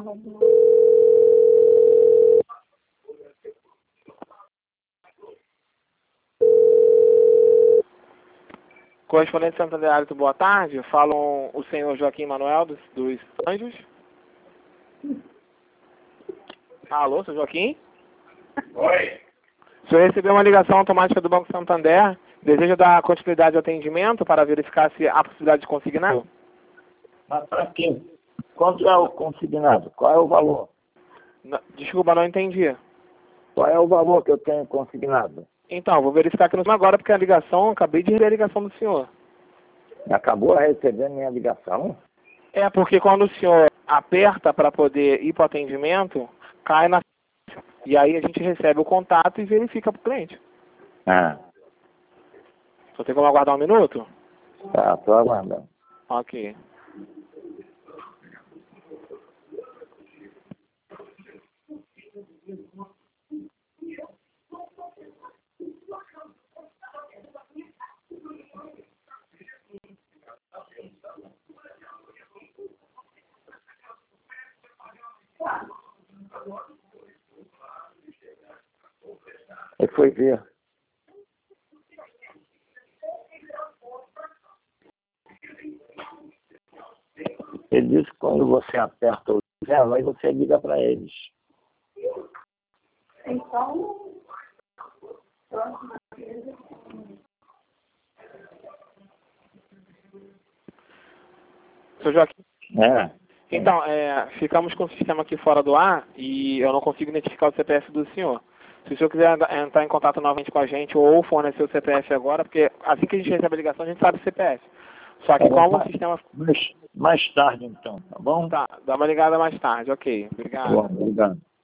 Correspondente Santander Alto, boa tarde. Falam o senhor Joaquim Manuel dos Anjos. Alô, senhor Joaquim? Oi. O senhor recebeu uma ligação automática do Banco Santander. Deseja dar continuidade de atendimento para verificar se há possibilidade de consignar? Mas para quê? Quanto é o consignado? Qual é o valor? Desculpa, não entendi. Qual é o valor que eu tenho consignado? Então, vou verificar aqui no agora, porque a ligação, acabei de receber a ligação do senhor. Acabou recebendo minha ligação? É, porque quando o senhor aperta para poder ir para o atendimento, cai na... E aí a gente recebe o contato e verifica para o cliente. Ah, Só tem como aguardar um minuto? tá, tô aguardando. Ok. Ele foi ver. Ele disse que quando você aperta o zero, aí você liga para eles. Então, Seu Joaquim, É. então, ficamos com o sistema aqui fora do ar e eu não consigo identificar o CPF do senhor. Se o senhor quiser entrar em contato novamente com a gente ou fornecer o CPF agora, porque assim que a gente recebe a ligação, a gente sabe o CPF. Só que como o sistema... Mais tarde, então, tá bom? Tá, dá uma ligada mais tarde, ok. Tá bom, Obrigado. obrigado.